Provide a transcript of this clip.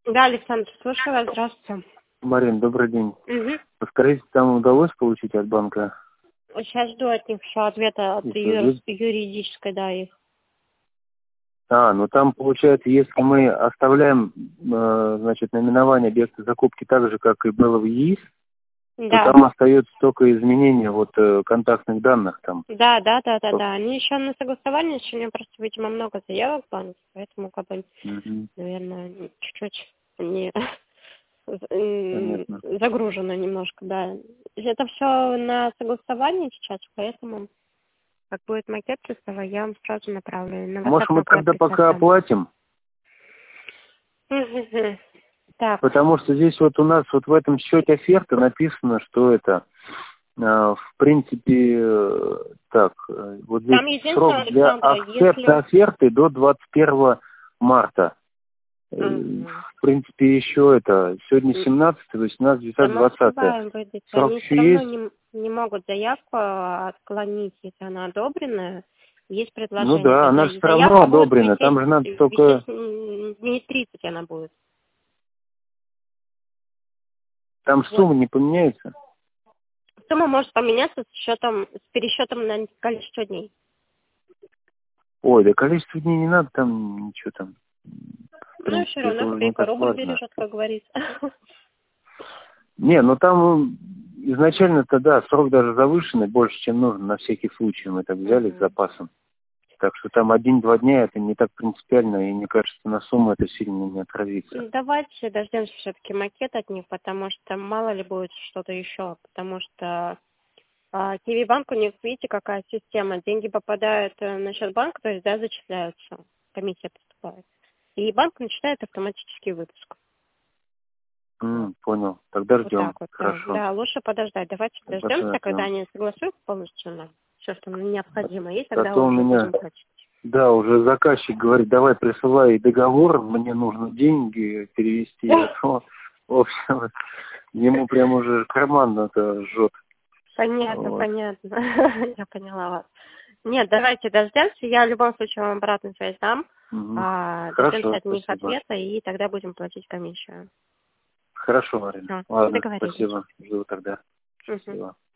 Да, Александр, слушаю вас, здравствуйте. Марин, добрый день. Угу. Скажите, там удалось получить от банка? Сейчас жду от них еще ответа от юридической, да, их. Ну там получается, если мы оставляем, значит, наименование объекта закупки так же, как и было в ЕИС, Да. то там остается только изменение контактных данных там. Да. Они еще на согласование, еще у меня просто, видимо, много заявок в банке, поэтому, наверное, чуть-чуть не Понятно. загружено немножко, да. Это все на согласовании сейчас, поэтому, как будет макет приставать, я вам сразу направлю. На Может, WhatsApp мы тогда пока оплатим? Так. Потому что здесь у нас в этом счете оферты написано, что это, в принципе, здесь срок для акцепта оферты до 21 марта. В принципе, еще сегодня 17, 18, 19, 20. Срок Они еще все равно есть? не могут заявку отклонить, если она одобренная. Есть предложение. Ну да, она же все равно одобрена, там же надо только... Дней 30 она будет. Там сумма не поменяется? Сумма может поменяться с пересчетом на количество дней. Ой, да количество дней не надо, там ничего там. Ну, все равно копейка рубль бережет, как говорится. Не, там изначально-то, да, срок даже завышенный, больше, чем нужно, на всякий случай мы так взяли с запасом. Так что там 1-2 дня это не так принципиально, и мне кажется, на сумму это сильно не отразится. Давайте дождемся все-таки макет от них, потому что мало ли будет что-то еще, потому что Киви-банк у них, видите, какая система, деньги попадают на счет банка, то есть, да, зачисляются, комиссия поступает, и банк начинает автоматический выпуск. Понял. Тогда ждем. Вот Хорошо. Да, лучше подождать. Давайте дождемся, когда они согласуются полностью на все, что необходимо, и тогда уже будем платить. Да, уже заказчик говорит, давай присылай договор, мне нужно деньги перевести. В общем, ему прям уже карман это жжет. Понятно. Я поняла вас. Нет, давайте дождемся. Я в любом случае вам обратную связь дам. Дождемся от них ответа, и тогда будем платить комиссию. Хорошо, Марина. Ладно, спасибо. Жду тогда. Счастливо.